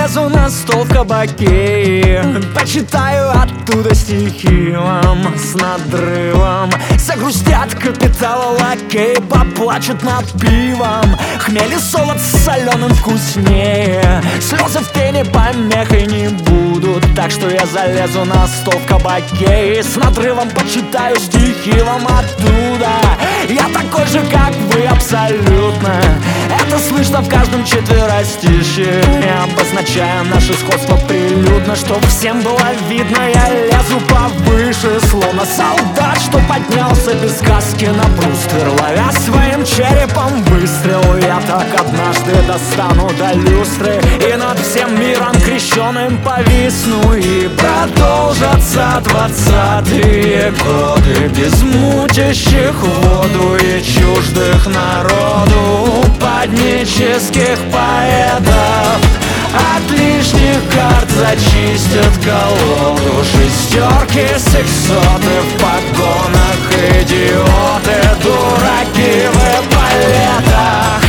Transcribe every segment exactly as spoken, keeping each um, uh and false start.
залезу на стол в кабаке, почитаю оттуда стихи вам с надрывом. Загрустят капитала лакей, поплачут над пивом. Хмель и солод с соленым вкуснее, слезы в пене помехой не будут. Так что я залезу на стол в кабаке и с надрывом почитаю стихи вам оттуда. Я такой же, как вы, абсолютно. Это слышно в каждом четверостище. Я обозначаю наше сходство прилюдно, чтоб всем было видно. Я лезу повыше, словно солдат, что поднялся без каски на бруствер, ловя своим черепом выстрел. Я так однажды достану до люстры и над всем миром крещеным повисну. И продолжатся двадцатые годы без мутящих воду и чуждых народу упаднических поэтов. От лишних карт зачистят колоду шестерки, сексоты в погонах, идиоты, дураки в эполетах.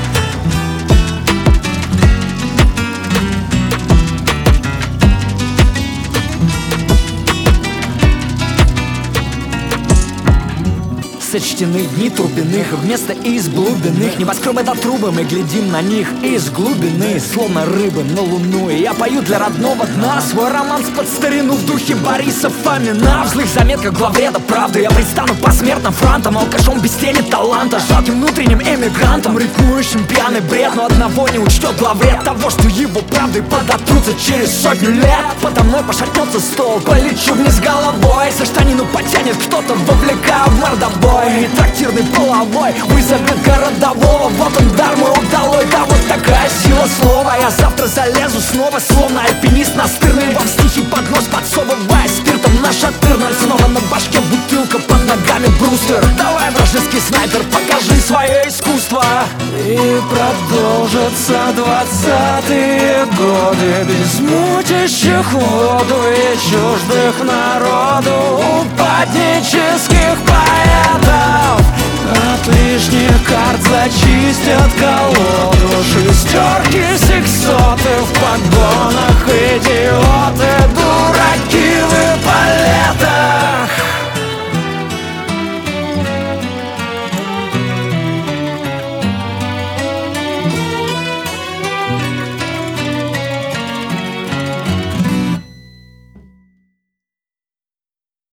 Сочтены дни трубиных, вместо из глубинных небоскребы до трубы, мы глядим на них из глубины, словно рыбы на луну. И я пою для родного дна свой романс под старину в духе Бориса Фомина. В злых заметках главреда правды я предстану посмертным фронтом, алкашом без тени таланта, жалким внутренним эмигрантом, рифмующим пьяный бред. Но одного не учтет главред, того, что его правдой подотрутся через сотню лет. Подо мной пошатнется стол, полечу вниз головой, со штанину потянет кто-то, вовлекая в мордобой. И трактирный половой вызовет городового. Вот он, дар мой удалой, да вот такая сила слова. Я завтра залезу снова, словно альпинист настырный, вам стихи под нос подсовывая спиртом нашатырным. Снова на башке бутылка, под ногами брустер. Давай, вражеский снайпер, покажи свое искусство. И продолжатся двадцатые годы без мутящих воду и чуждых народу упаднических поэтов. От лишних карт зачистят колоду шестерки,